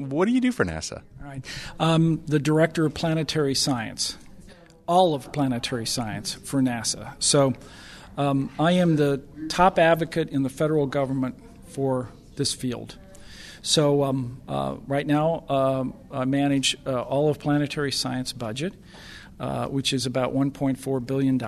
what do you do for NASA? All right. The Director of Planetary Science, all of planetary science for NASA. So I am the top advocate in the federal government for this field. So right now I manage all of planetary science budget, which is about $1.4 billion.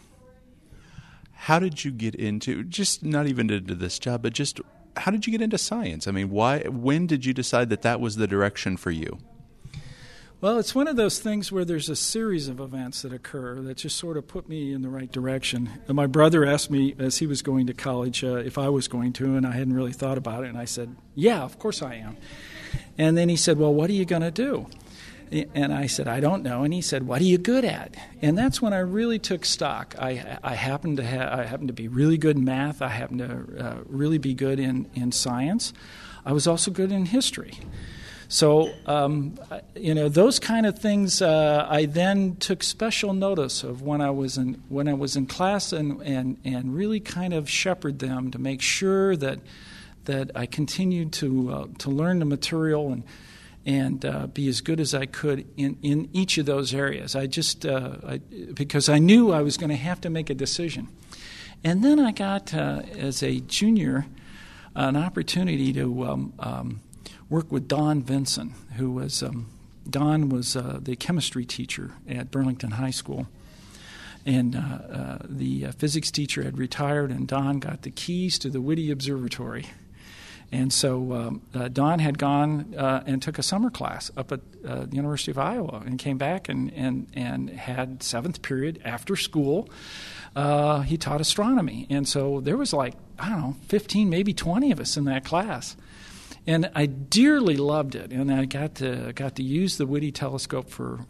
How did you get into, just not even into this job, but just how did you get into science? I mean, when did you decide that was the direction for you? Well, it's one of those things where there's a series of events that occur that just sort of put me in the right direction. And my brother asked me as he was going to college if I was going to, and I hadn't really thought about it. And I said, yeah, of course I am. And then he said, well, what are you going to do? And I said, I don't know. And he said, what are you good at? And that's when I really took stock. I happened to be really good in math. I happened to really be good in science. I was also good in history. So, those kind of things I then took special notice of when I was in class and really kind of shepherd them to make sure that I continued to learn the material and be as good as I could in each of those areas. Because I knew I was going to have to make a decision. And then I got, as a junior, an opportunity to work with Don Vinson, who was Don was the chemistry teacher at Burlington High School, and the physics teacher had retired, and Don got the keys to the Whitty Observatory, and so Don had gone and took a summer class up at the University of Iowa, and came back and had seventh period after school. He taught astronomy, and so there was 15, maybe 20 of us in that class. And I dearly loved it, and I got to use the Whitty telescope for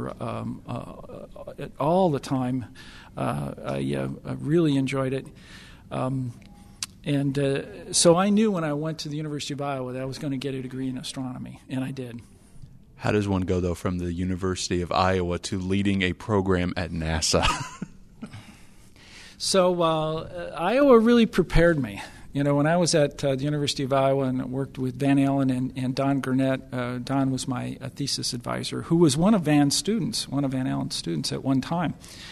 all the time. I really enjoyed it, so I knew when I went to the University of Iowa that I was going to get a degree in astronomy, and I did. How does one go, though, from the University of Iowa to leading a program at NASA? So Iowa really prepared me. When I was at the University of Iowa and worked with Van Allen and Don Gurnett, Don was my thesis advisor, who was one of Van Allen's students at one time.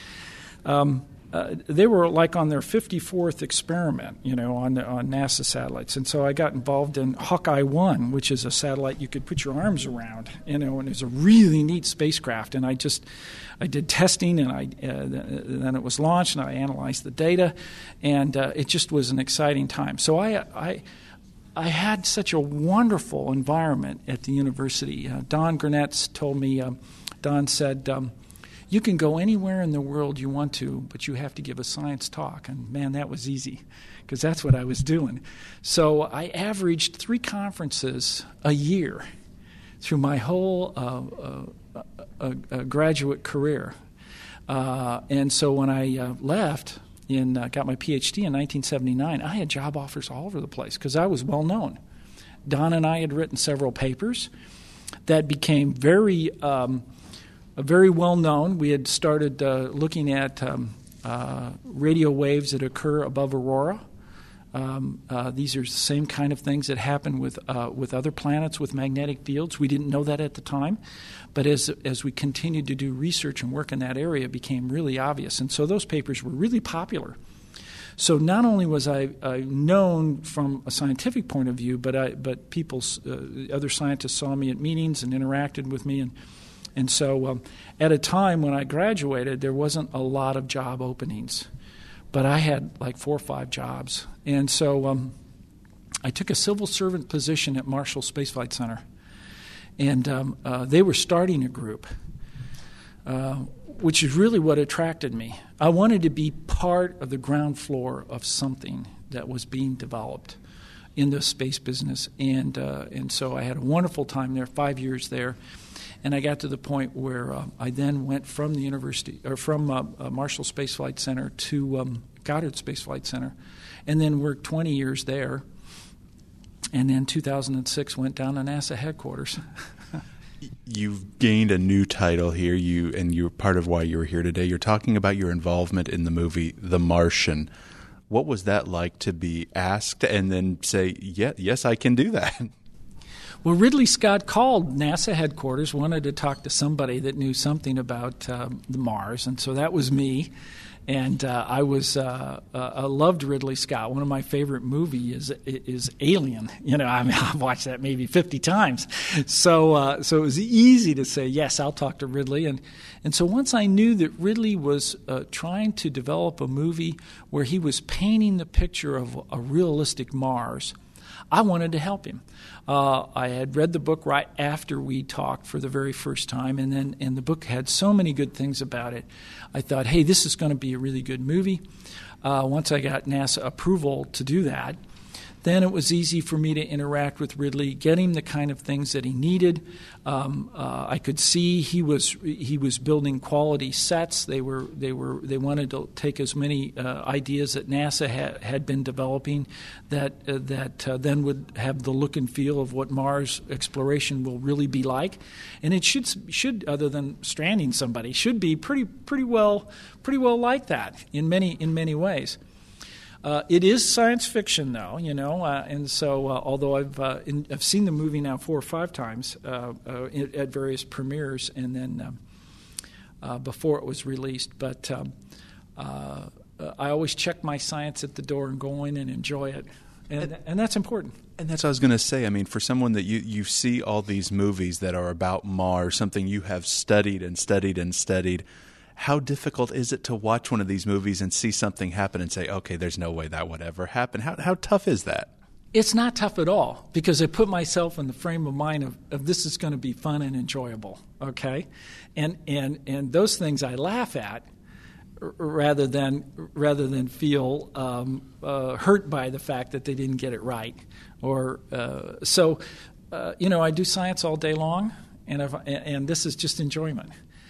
They were on their 54th experiment, on NASA satellites. And so I got involved in Hawkeye 1, which is a satellite you could put your arms around, and it was a really neat spacecraft. And I did testing, and then it was launched, and I analyzed the data, and it just was an exciting time. So I had such a wonderful environment at the university. Don Gurnett told me, Don said, you can go anywhere in the world you want to, but you have to give a science talk. And, man, that was easy because that's what I was doing. So I averaged 3 conferences a year through my whole graduate career. And so when I left and got my PhD in 1979, I had job offers all over the place because I was well known. Don and I had written several papers that became very well known. We had started looking at radio waves that occur above aurora. These are the same kind of things that happen with other planets with magnetic fields. We didn't know that at the time, but as we continued to do research and work in that area, it became really obvious. And so those papers were really popular. So not only was I known from a scientific point of view, but other scientists saw me at meetings and interacted with me. And so at a time when I graduated, there wasn't a lot of job openings. But I had 4 or 5 jobs. And so I took a civil servant position at Marshall Space Flight Center. And they were starting a group, which is really what attracted me. I wanted to be part of the ground floor of something that was being developed in the space business. And so I had a wonderful time there, 5 years there. And I got to the point where I then went from the university, or from Marshall Space Flight Center to Goddard Space Flight Center, and then worked 20 years there. And then 2006 went down to NASA headquarters. You've gained a new title here, and you're part of why you're here today. You're talking about your involvement in the movie The Martian. What was that like to be asked and then say, yes, I can do that? Well, Ridley Scott called NASA headquarters, wanted to talk to somebody that knew something about the Mars, and so that was me. And I loved Ridley Scott. One of my favorite movies is Alien. I've watched that maybe 50 times. So it was easy to say, yes, I'll talk to Ridley. And so once I knew that Ridley was trying to develop a movie where he was painting the picture of a realistic Mars, I wanted to help him. I had read the book right after we talked for the very first time, and the book had so many good things about it. I thought, hey, this is going to be a really good movie. Once I got NASA approval to do that, then it was easy for me to interact with Ridley, get him the kind of things that he needed. I could see he was building quality sets. They wanted to take as many ideas that NASA had been developing that then would have the look and feel of what Mars exploration will really be like, and it should other than stranding somebody, should be pretty well like that in many ways. It is science fiction, though, and so although I've seen the movie now 4 or 5 times at various premieres and then before it was released, but I always check my science at the door and go in and enjoy it, and that's important. And that's what I was going to say. I mean, for someone that you see all these movies that are about Mars, something you have studied and studied and studied. How difficult is it to watch one of these movies and see something happen and say, okay, there's no way that would ever happen? How tough is that? It's not tough at all because I put myself in the frame of mind of this is going to be fun and enjoyable, okay? And those things I laugh at rather than feel hurt by the fact that they didn't get it right. I do science all day long, and this is just enjoyment.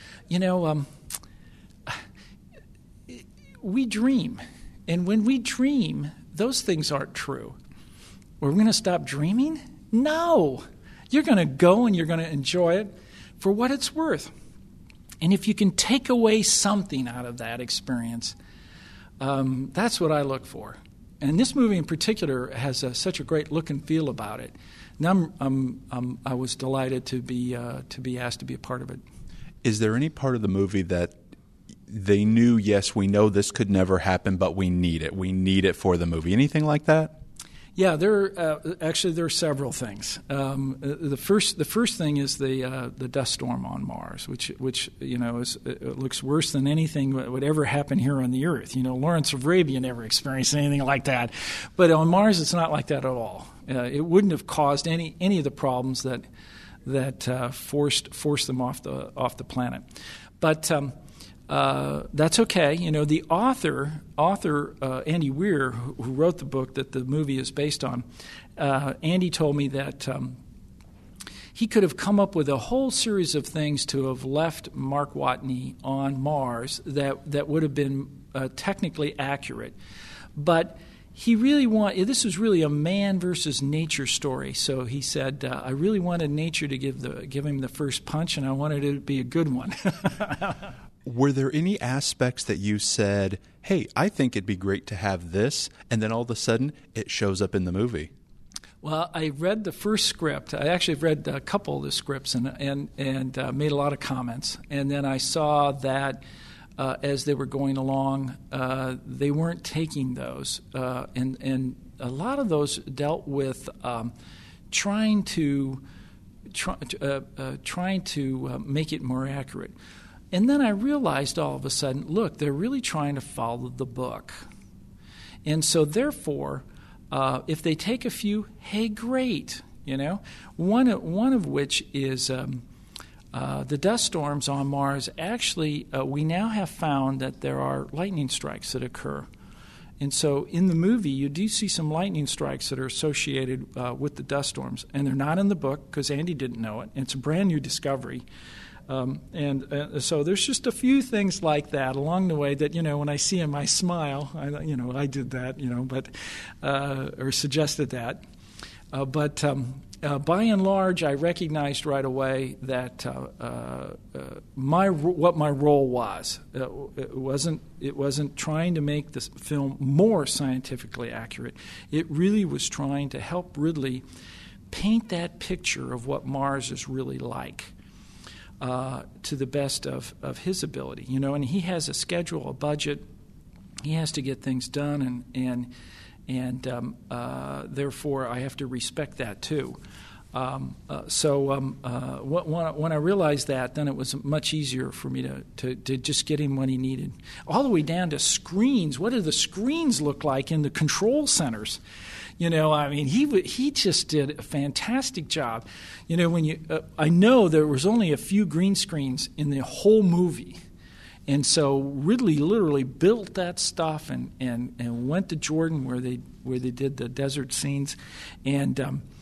We dream, and when we dream, those things aren't true. We're going to stop dreaming? No. You're going to go and you're going to enjoy it for what it's worth. And if you can take away something out of that experience, that's what I look for. And this movie in particular has such a great look and feel about it. And I was delighted to be asked to be a part of it. Is there any part of the movie that they knew, yes, we know this could never happen, but we need it. We need it for the movie. Anything like that? Yeah, there are several things. The first thing is the dust storm on Mars, which it looks worse than anything that would ever happen here on the Earth. Lawrence of Arabia never experienced anything like that, but on Mars it's not like that at all. It wouldn't have caused any of the problems that forced them off the planet, but. That's okay. The author Andy Weir, who wrote the book that the movie is based on, Andy told me that he could have come up with a whole series of things to have left Mark Watney on Mars that would have been technically accurate, but he really this was really a man versus nature story. So he said, I really wanted nature to give him the first punch, and I wanted it to be a good one. Were there any aspects that you said, hey, I think it'd be great to have this, and then all of a sudden it shows up in the movie? Well, I read the first script. I actually read a couple of the scripts and made a lot of comments. And then I saw that as they were going along, they weren't taking those. And a lot of those dealt with trying to make it more accurate. And then I realized all of a sudden, look, they're really trying to follow the book. And so therefore, if they take a few, hey, great. One of which is the dust storms on Mars. Actually, we now have found that there are lightning strikes that occur. And so in the movie, you do see some lightning strikes that are associated with the dust storms. And they're not in the book because Andy didn't know it. It's a brand new discovery. So there's just a few things like that along the way that, when I see him, I smile. I did that, but or suggested that. But by and large, I recognized right away that what my role was. It wasn't trying to make this film more scientifically accurate. It really was trying to help Ridley paint that picture of what Mars is really like to the best of his ability. And he has a schedule, a budget. He has to get things done, and therefore I have to respect that too. When I realized that, then it was much easier for me to just get him what he needed. All the way down to screens. What do the screens look like in the control centers? He just did a fantastic job. I know there was only a few green screens in the whole movie. And so Ridley literally built that stuff and went to Jordan where they did the desert scenes. And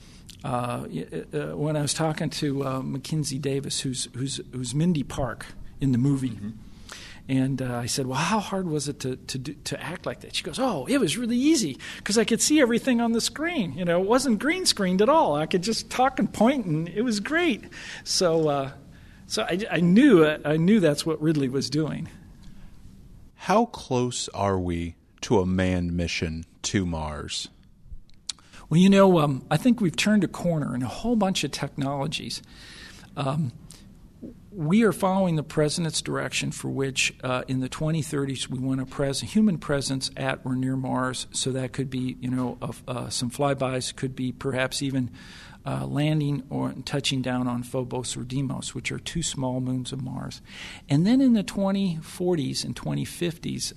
when I was talking to Mackenzie Davis, who's Mindy Park in the movie, mm-hmm. And I said, well, how hard was it to act like that? She goes, oh, it was really easy because I could see everything on the screen. It wasn't green screened at all. I could just talk and point, and it was great. So I knew that's what Ridley was doing. How close are we to a manned mission to Mars? Well, I think we've turned a corner in a whole bunch of technologies. We are following the president's direction for which in the 2030s we want a human presence at or near Mars. So that could be, some flybys, could be perhaps even landing or touching down on Phobos or Deimos, which are two small moons of Mars. And then in the 2040s and 2050s,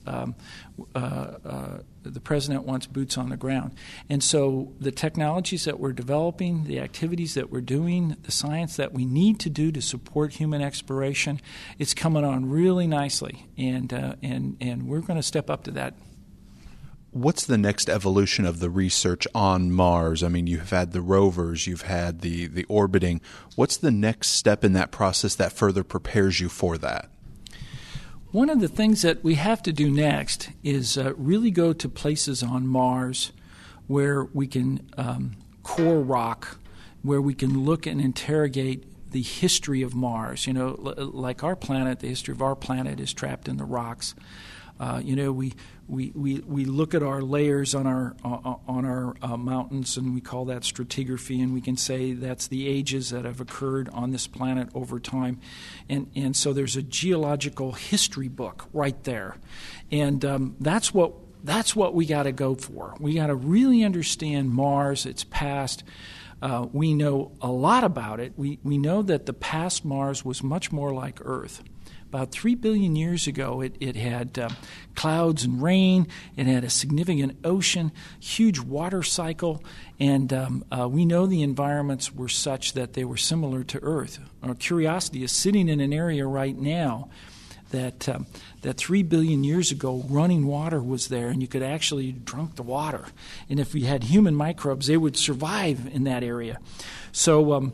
the president wants boots on the ground. And so the technologies that we're developing, the activities that we're doing, the science that we need to do to support human exploration, it's coming on really nicely. And we're going to step up to that. What's the next evolution of the research on Mars? I mean, you've had the rovers, you've had the orbiting. What's the next step in that process that further prepares you for that? One of the things that we have to do next is really go to places on Mars where we can core rock, where we can look and interrogate the history of Mars. Like our planet, the history of our planet is trapped in the rocks. We look at our layers on our mountains, and we call that stratigraphy, and we can say that's the ages that have occurred on this planet over time, and so there's a geological history book right there, and that's what we got to go for. We got to really understand Mars, its past. We know a lot about it. We know that the past Mars was much more like Earth. About 3 billion years ago, it had clouds and rain. It had a significant ocean, huge water cycle, and we know the environments were such that they were similar to Earth. Our Curiosity is sitting in an area right now that 3 billion years ago, running water was there, and you could actually drink the water. And if we had human microbes, they would survive in that area. So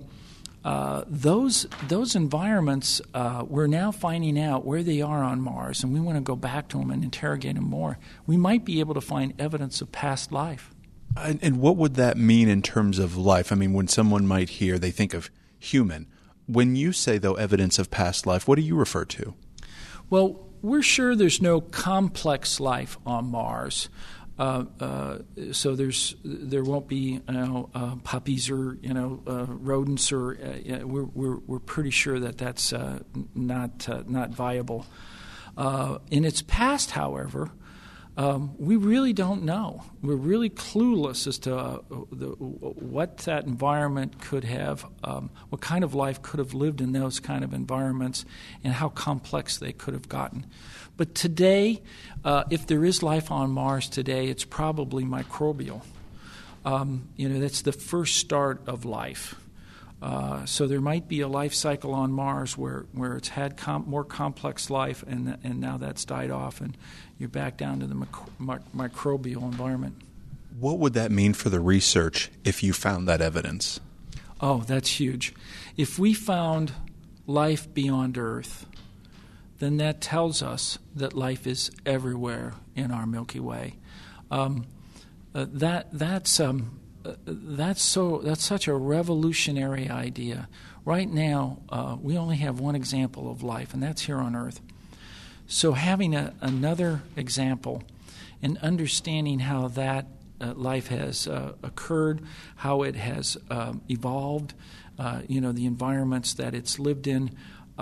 those environments, we're now finding out where they are on Mars, and we want to go back to them and interrogate them more. We might be able to find evidence of past life. And what would that mean in terms of life? I mean, when someone might hear, they think of human. When you say, though, evidence of past life, what do you refer to? Well, we're sure there's no complex life on Mars. So there won't be puppies or rodents or we're pretty sure that that's not viable. In its past, however, we really don't know. We're really clueless as to what that environment could have, what kind of life could have lived in those kind of environments, and how complex they could have gotten. But today, if there is life on Mars today, it's probably microbial. That's the first start of life. So there might be a life cycle on Mars where it's had more complex life, and now that's died off, and you're back down to the microbial environment. What would that mean for the research if you found that evidence? Oh, that's huge. If we found life beyond Earth, then that tells us that life is everywhere in our Milky Way. That's such a revolutionary idea. Right now, we only have one example of life, and that's here on Earth. So having another example and understanding how that life has occurred, how it has evolved, the environments that it's lived in.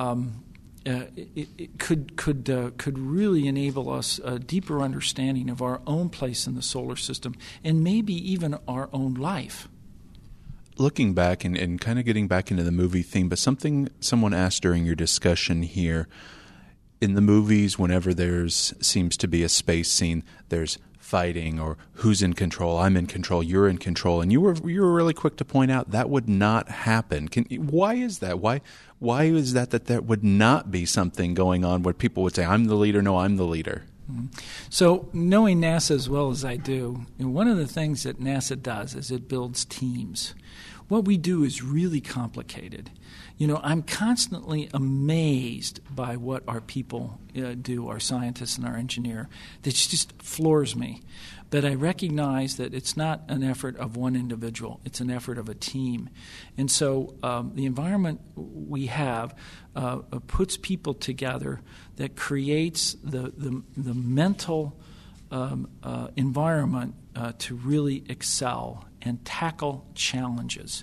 It could really enable us a deeper understanding of our own place in the solar system and maybe even our own life. Looking back and kind of getting back into the movie theme, but something someone asked during your discussion here, in the movies, whenever there's seems to be a space scene, there's fighting or who's in control, I'm in control, you're in control, and you were really quick to point out that would not happen. Why is that? Why is that there would not be something going on where people would say, I'm the leader, no, I'm the leader? So knowing NASA as well as I do, one of the things that NASA does is it builds teams. What we do is really complicated. I'm constantly amazed by what our people do, our scientists and our engineer. That just floors me. But I recognize that it's not an effort of one individual. It's an effort of a team. And so the environment we have puts people together that creates the mental environment to really excel and tackle challenges.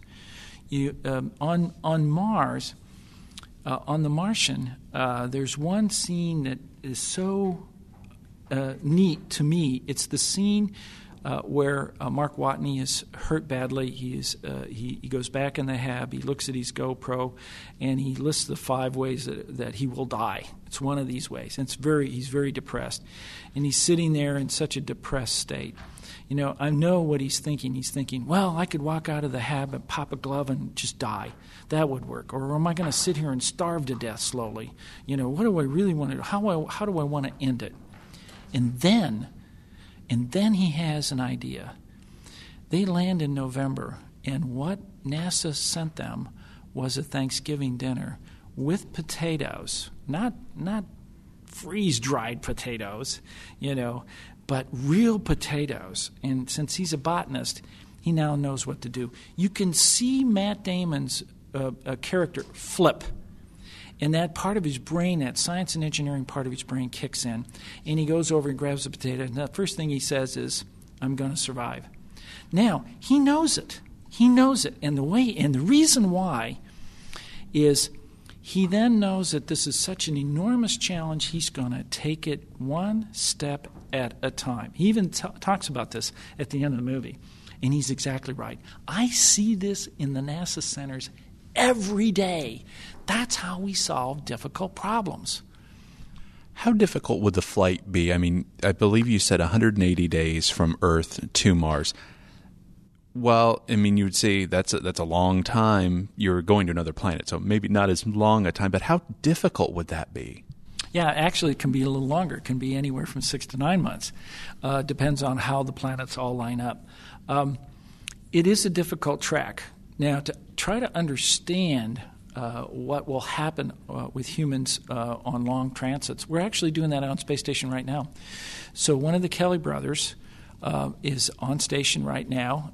On Mars, on The Martian, there's one scene that is so neat to me. It's the scene where Mark Watney is hurt badly. He goes back in the hab. He looks at his GoPro, and he lists the 5 ways that he will die. It's one of these ways. And he's very depressed, and he's sitting there in such a depressed state. I know what he's thinking. He's thinking, well, I could walk out of the hab and pop a glove and just die. That would work. Or am I going to sit here and starve to death slowly? What do I really want to do? How do I want to end it? And then he has an idea. They land in November, and what NASA sent them was a Thanksgiving dinner with potatoes, not freeze-dried potatoes, but real potatoes. And since he's a botanist, he now knows what to do. You can see Matt Damon's character flip. And that part of his brain, that science and engineering part of his brain kicks in. And he goes over and grabs a potato. And the first thing he says is, I'm going to survive. Now, he knows it. He knows it. And the reason why is he then knows that this is such an enormous challenge, he's going to take it one step at a time. He even talks about this at the end of the movie. And he's exactly right. I see this in the NASA centers every day. That's how we solve difficult problems. How difficult would the flight be? I mean, I believe you said 180 days from Earth to Mars. Well, I mean, you would say that's a long time. You're going to another planet, so maybe not as long a time, but how difficult would that be? Yeah, actually it can be a little longer. It can be anywhere from 6 to 9 months. Depends on how the planets all line up. It is a difficult track. Now, to try to understand what will happen with humans on long transits, we're actually doing that on Space Station right now. So one of the Kelly brothers is on station right now.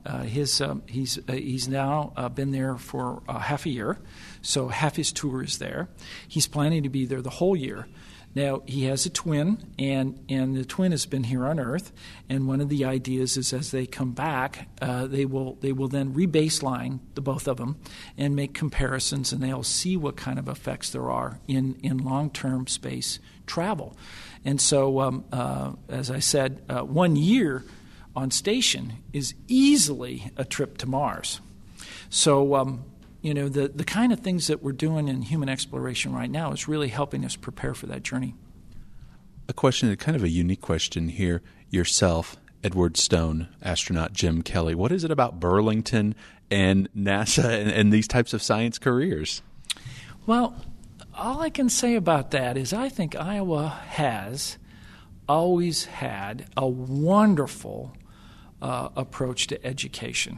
He's now been there for half a year, so half his tour is there. He's planning to be there the whole year. Now, he has a twin, and the twin has been here on Earth, and one of the ideas is as they come back, they will then re-baseline the both of them and make comparisons, and they'll see what kind of effects there are in long-term space travel. And so, as I said, 1 year on station is easily a trip to Mars. So, the kind of things that we're doing in human exploration right now is really helping us prepare for that journey. A question, kind of a unique question here. Yourself, Edward Stone, astronaut Jim Kelly. What is it about Burlington and NASA and these types of science careers? Well, all I can say about that is I think Iowa has always had a wonderful approach to education.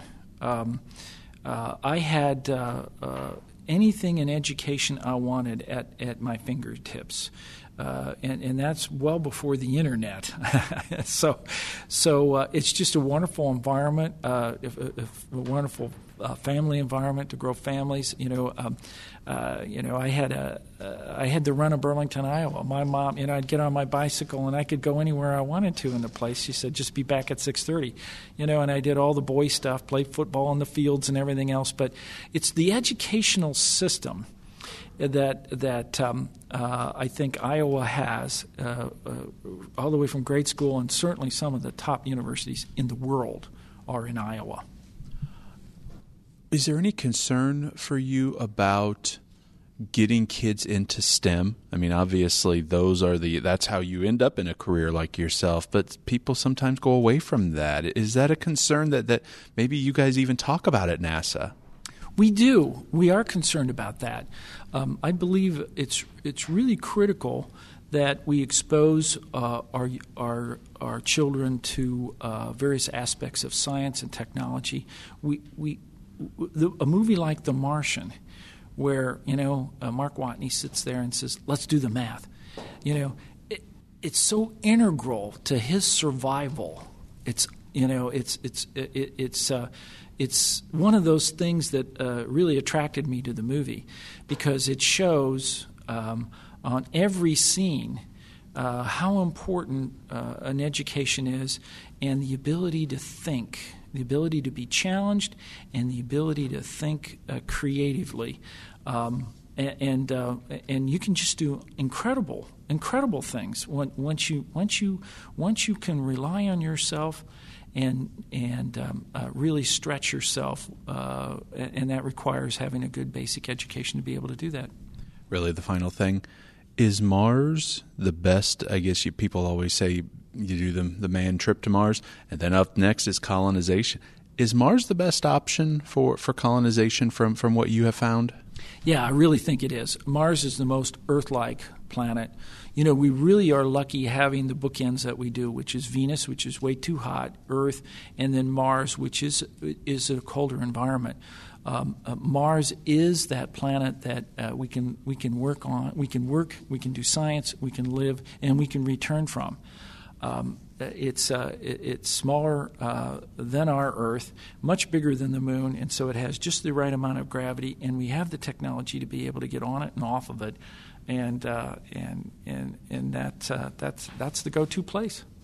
I had anything in education I wanted at my fingertips. and that's well before the internet. so it's just a wonderful environment, a wonderful family environment to grow families. I had the run of Burlington, Iowa. My mom, I'd get on my bicycle and I could go anywhere I wanted to in the place. She said, just be back at 6:30. And I did all the boy stuff, played football in the fields and everything else. But it's the educational system that I think Iowa has, all the way from grade school, and certainly some of the top universities in the world are in Iowa. Is there any concern for you about getting kids into STEM? I mean, obviously, that's how you end up in a career like yourself, but people sometimes go away from that. Is that a concern that maybe you guys even talk about at NASA? We do. We are concerned about that. I believe it's really critical that we expose our children to various aspects of science and technology. A movie like The Martian, where Mark Watney sits there and says, "Let's do the math," it's so integral to his survival. It's one of those things that really attracted me to the movie, because it shows on every scene how important an education is, and the ability to think, the ability to be challenged, and the ability to think creatively. And you can just do incredible things once you can rely on yourself and really stretch yourself, and that requires having a good basic education to be able to do that. Really, the final thing, is Mars the best? I guess people always say you do the manned trip to Mars, and then up next is colonization. Is Mars the best option for colonization from what you have found? Yeah, I really think it is. Mars is the most Earth-like planet. We really are lucky having the bookends that we do, which is Venus, which is way too hot, Earth, and then Mars, which is a colder environment. Mars is that planet that we can work on. We can work. We can do science. We can live, and we can return from. It's smaller than our Earth, much bigger than the Moon, and so it has just the right amount of gravity. And we have the technology to be able to get on it and off of it, and that's the go-to place.